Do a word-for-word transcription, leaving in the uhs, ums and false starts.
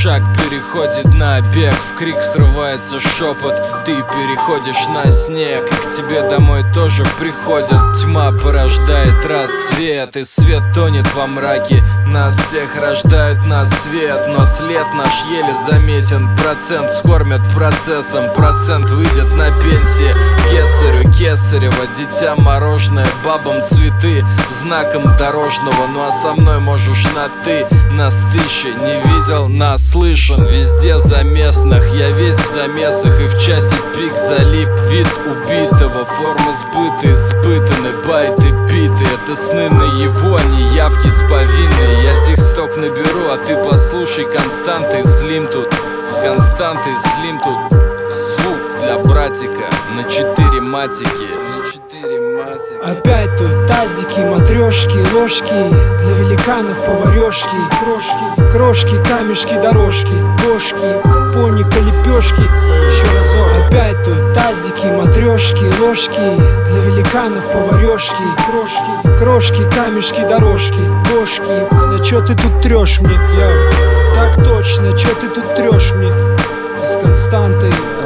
шаг переходит на бег, в крик срывается шепот, ты переходишь на снег. И к тебе домой тоже приходят, тьма порождает рассвет, и свет тонет во мраке. Нас всех рождают на свет, но след наш еле заметен. Процент скормят процессом, процент выйдет на пенсии. Кесарю Кесарева, дитя мороженое, бабам цветы, знаком дорожного. Ну а со мной можешь на ты. Нас тысячи, не видел, нас слышен. Везде за местных, я весь в замесах, и в часе пик залип. Вид убитого, формы сбыты, испытаны, байты биты. Это сны наяву, а не явки с повинной. Я тиксток наберу, а ты послушай константы. Слим тут, константы, слим тут. Звук для братика на четыре матики. Опять тут тазики, матрешки, ложки, для великанов поварешки, крошки, крошки, камешки, дорожки, бошки, поника, лепешки. Еще разок. Опять тут тазики, матрешки, ложки, для великанов поварешки, крошки, крошки, камешки, дорожки, бошки. На чё ты тут трёшь мне? Так точно, чё ты тут трёшь мне? С константой